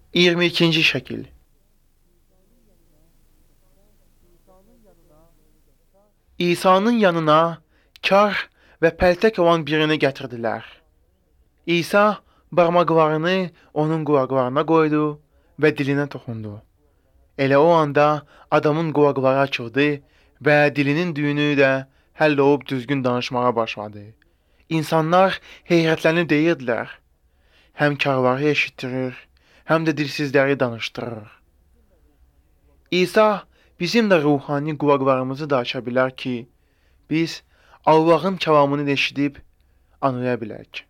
22-ci şəkil. İsa'nın yanına kar və pəltək olan birini gətirdilər. İsa barmaqlarını onun qulaqlarına qoydu və dilinə toxundu. Elə o anda adamın qulaqları açıldı və dilinin düyünü də həll olub düzgün danışmağa başladı. İnsanlar heyrətlənib deyirdilər, həm karları eşitdirir, həm də dilsizləri danışdırır. İsa bizim də ruhani qulaqlarımızı da aça bilər ki, biz Allahın kəlamını eşidib anlaya bilək.